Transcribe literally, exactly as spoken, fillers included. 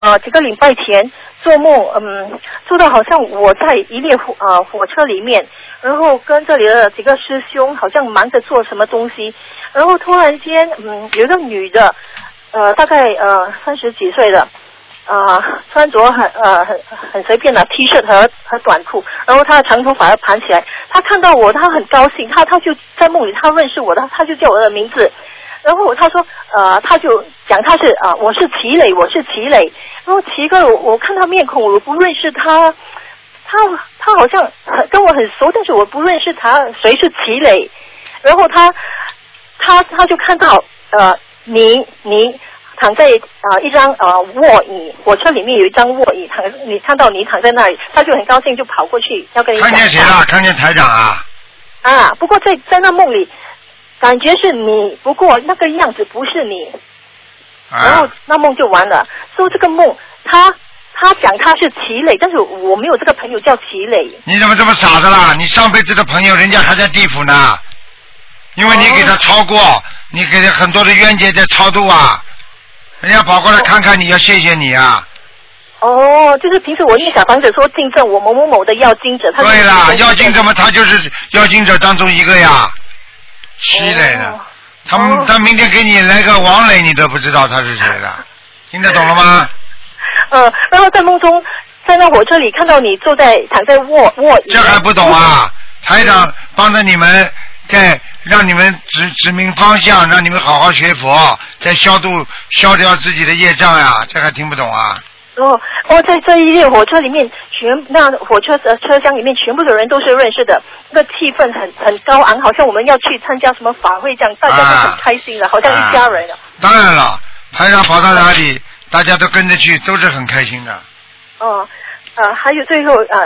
呃几个礼拜前做梦，嗯，做到好像我在一列火呃火车里面，然后跟这里的几个师兄好像忙着做什么东西，然后突然间，嗯，有一个女的，呃，大概呃三十几岁的。呃，穿着很呃很很随便的 T 恤和和短裤，然后他的长头发要盘起来。他看到我，他很高兴，他他就在梦里他认识我的，他就叫我的名字。然后他说，呃，他就讲他是啊、呃，我是齐磊，我是齐磊。然后奇怪，我我看他面孔，我不认识他，他他好像很跟我很熟，但是我不认识他，谁是齐磊？然后他他他就看到呃你你。躺在呃一张呃卧椅，火车里面有一张卧椅，躺你看到你躺在那里，他就很高兴，就跑过去要跟你讲。 看见谁了？看见台长啊？ 啊，不过在在那梦里，感觉是你，不过那个样子不是你， 啊、 然后那梦就完了。所以这个梦，他他讲他是齐磊，但是我没有这个朋友叫齐磊。 你怎么这么傻的啦？你上辈子的朋友，人家还在地府呢，因为你给他超过，哦、你给他很多的冤结在超度啊。人家跑过来看看你，要谢谢你啊！ 哦，就是平时我念小房子说敬赠我某某某的要经者，他对啦，要经者嘛，他就是要经者当中一个呀，齐磊的。哦、他们、哦、他明天给你来个王磊，你都不知道他是谁的，听得懂了吗？ 呃，然后在梦中，在那火车里看到你坐在躺在卧卧椅， 这还不懂啊？台长帮着你们。在让你们指指明方向，让你们好好学佛，在消度消掉自己的业障呀，这还听不懂啊？ 哦哦，在这一列火车里面，全那火车的车厢里面，全部的人都是认识的，那个气氛很很高昂，好像我们要去参加什么法会这样，大家都很开心的，啊、好像一家人了、啊。 当然了，台上跑到哪里，大家都跟着去，都是很开心的。 哦，呃，还有最后啊。呃